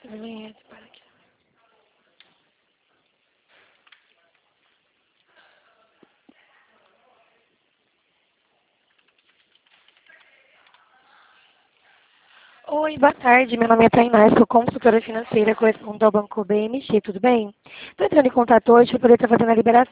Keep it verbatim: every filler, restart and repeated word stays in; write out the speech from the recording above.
Vinheta, para aqui. Oi, boa tarde. Meu nome é Tainá, sou consultora financeira, corresponde ao Banco B M G, tudo bem? Estou entrando em contato hoje para poder estar fazendo a liberação